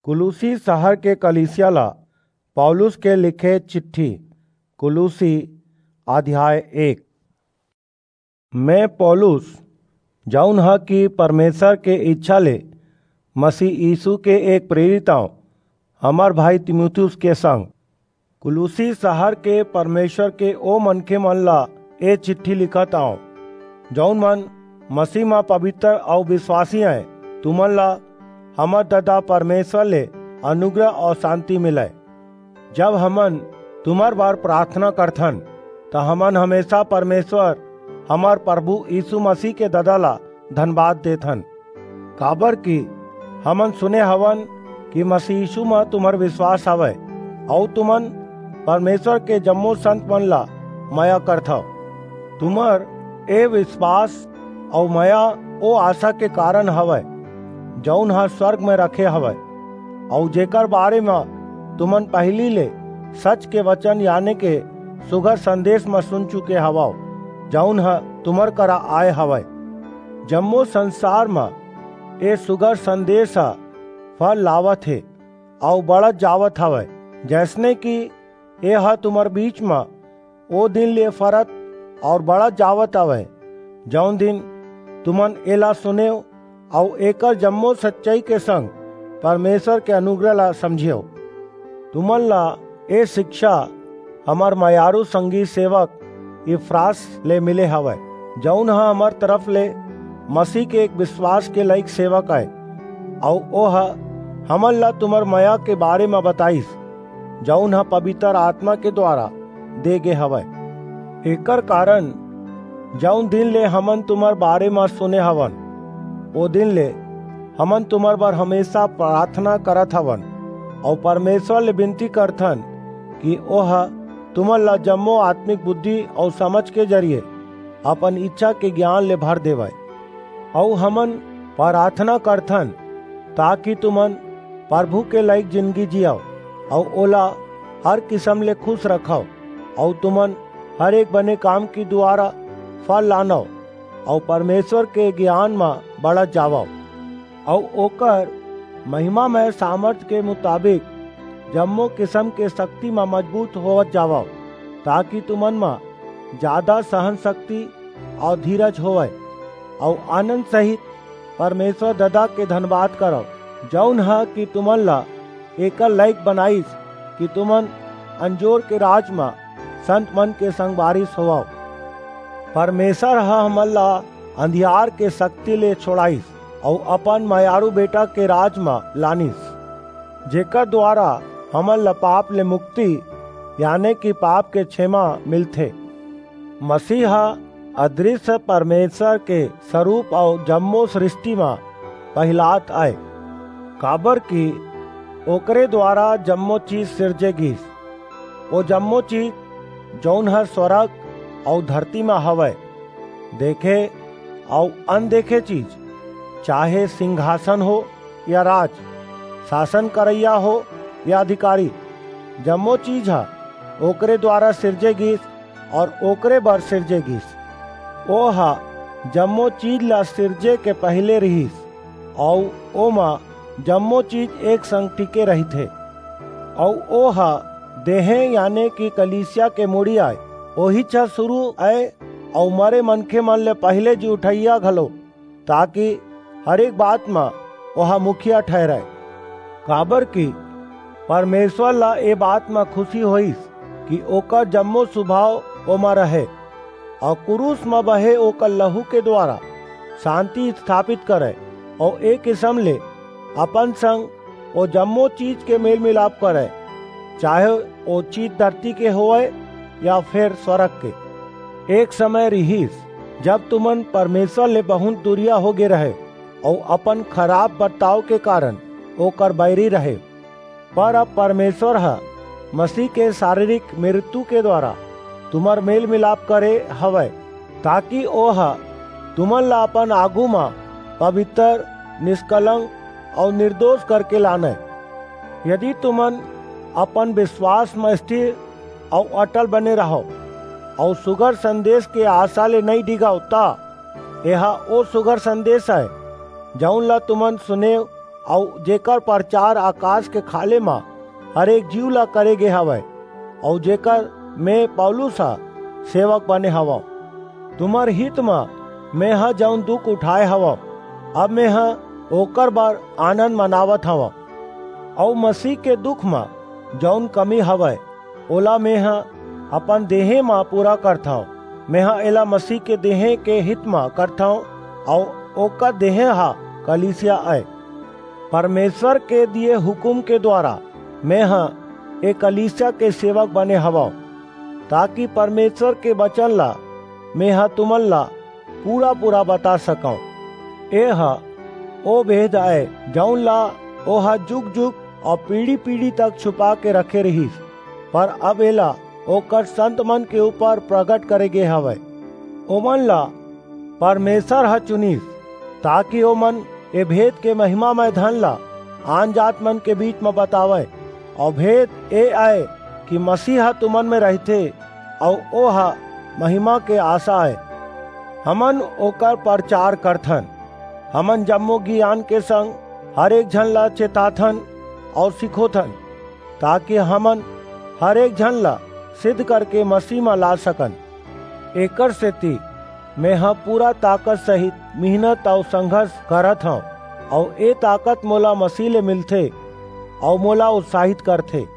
कुलुसी शहर के कलीसिया ला पौलुस के लिखे चिट्ठी। कुलुसी अध्याय 1। मैं पौलुस जौन ह कि परमेश्वर के इच्छा ले मसीह यीशु के एक प्रेरित हूँ, हमार भाई तीमुथियुस के संग कुलुसी शहर के परमेश्वर के ओ मनखे मन ला ए चिट्ठी लिखत हूँ, जौन मन मसीह में पवित्र और विश्वासी है। तुमन ला हमर दादा परमेश्वर ले अनुग्रह और शांति मिले। जब हमन तुम्हार बार प्रार्थना करथन तो हमन हमेशा परमेश्वर हमार प्रभु यीशु मसीह के दादा ला धन्यवाद देथन, काबर कि हमन सुने हवन कि मसीह यीशु में तुम्हार विश्वास हवे और तुमन परमेश्वर के जम्मो संत मन ला माया करथव। तुम्हार ए विश्वास और माया ओ आशा के कारण हवे जौन ह स्वर्ग में रखे हवे, और जेकर बारे में तुमन पहली ले सच के वचन यानी के सुगर संदेश में सुन चुके हवा, जौन ह तुमर करा आए हवे। जम्मो संसार में ए सुगर संदेश फल लावत है और बढ़त जावत हवे, जैसने कि ए ह तुमर बीच में ओ दिन ले फरत और बढ़त जावत हवे, जौन दिन तुमन एला सुने और एकर जम्मो सच्चाई के संग परमेश्वर के अनुग्रह ला समझियो। तुमन ला ए शिक्षा हमार मयारू संगी सेवक इफ्रास ले मिले हवे, जौन ह हमार तरफ ले मसीह के एक विश्वास के लायक सेवक है, और ओ हमन ला तुमर माया के बारे में बताइस, जौन ह पवित्र आत्मा के द्वारा दे गे हवे। एकर कारण जौन दिन ले हमन तुमर बारे में सुने हवन, ओ दिन ले हमन तुमर बार हमेशा प्रार्थना करत हवन और परमेश्वर ले विनती करथन कि ओह तुमन ला जम्मो आत्मिक बुद्धि और समझ के जरिए अपन इच्छा के ज्ञान ले भर देवे। और हमन प्रार्थना करथन ताकि तुमन प्रभु के लायक जिंदगी जियाओ और ओला हर किस्म ले खुश रखो, और तुमन हर एक बने काम की द्वारा फल लानो और परमेश्वर के ज्ञान में बढ़त जावो, और ओकर महिमा में सामर्थ के मुताबिक जम्मो किस्म के शक्ति में मजबूत होवत जावो, ताकि तुमन में ज्यादा सहन शक्ति और धीरज होवे, और आनंद सहित परमेश्वर दादा के धन्यवाद करो, जौन है कि तुमन ला एकर लायक बनाइस कि तुमन अंजोर के राज में संत मन के संग बारिश होवाओ। परमेश्वर हमन ला अंधियार के शक्ति ले छोड़ाइस और अपन मयारू बेटा के राज में लानिस, जेकर द्वारा हमन ला पाप ले मुक्ति यानी कि पाप के क्षमा मिलथे। मसीह अदृश्य परमेश्वर के स्वरूप और जम्मो सृष्टि में पहिलात आए, काबर कि ओकरे द्वारा जम्मो चीज सिरजे गिस। वो जम्मो चीज जौन हर स्वर्ग और धरती में हवे, देखे और अनदेखे चीज, चाहे सिंहासन हो या राज, शासन करैया हो या अधिकारी, जम्मो चीज है ओकरे द्वारा सिरजे गिस और ओकरे बर सिरजे गिस। ओहा जम्मो चीज ला सिरजे के पहले रहीस, और ओमा जम्मो चीज एक संग टिके रही थे, और ओहा देहे यानी कि कलीसिया के मुड़ी आए, ओही छा शुरू आए और मरे मनखे मन ले पहले जी उठैया घलो, ताकि हर एक बात में वह मुखिया ठहरे। काबर की परमेश्वर ला ए बात में खुशी होइस कि ओकर जम्मो स्वभाव ओमा रहे, और क्रूस में बहे ओकर लहू के द्वारा शांति स्थापित करे, और एक किस्म ले अपन संग वो जम्मो चीज के मेल मिलाप करे, चाहे वो चीज धरती के होए या फिर स्वर्ग के। एक समय रहीस जब तुमन परमेश्वर ले बहुत दूरिया हो गए रहे और अपन खराब बर्ताव के कारण ओकर बैरी रहे, पर अब परमेश्वर है मसीह के शारीरिक मृत्यु के द्वारा तुम्हार मेल मिलाप करे हवे, ताकि ओह तुमन ला अपन आगू में पवित्र, निष्कलंक और निर्दोष करके लाने। यदि तुमन अपन विश्वास में स्थिर और अटल बने रहो और सुगर संदेश के आशा ले नहीं डिगाओ, ता यह ओ सुगर संदेश है जौन ला तुमन सुने और जेकर प्रचार आकाश के खाले माँ हर एक जीव ला करे गे हवय, और जेकर मैं पौलुस सेवक बने हवा। तुम्हार हित में मैं जौन दुख उठाए हवा, अब मैं ओकर बार आनंद मनावत हवा। और मसीह के दुख में जौन कमी हवय ओला मैं अपन देहे में पूरा करता हूँ। मैं एला मसीह के देहे के हित में करता हूँ, और ओकर देहे कलीसिया है। परमेश्वर के दिए हुकुम के द्वारा मैं एक कलीसिया के सेवक बने हवा, ताकि परमेश्वर के वचन ला मैं तुमन ला पूरा बता सकूं। ओ भेद है जौन ला ओ जुग जुग और पीढ़ी पीढ़ी तक छुपा के रखे रहीस, पर अब एला ओकर संत मन के ऊपर प्रकट करे गे हवय। ओमन ला परमेश्वर चुनीस, ताकि ओमन ए भेद के महिमामय धन ला आन जात मन के बीच में बतावे। और भेद ए आए कि मसीह तुमन में रहते, और ओ महिमा के आशा है। हमन ओकर प्रचार करथन। हमन जम्मो ज्ञान के संग हर एक झन ला चेताथन और सिखोथन, ताकि हमन हर एक झन ला सिद्ध करके मसीह में ला सकन। एकर सेती मैं पूरा ताकत सहित मेहनत और संघर्ष करत हूँ, और ए ताकत मोला मसीह ले मिलथे और मोला उत्साहित करथे।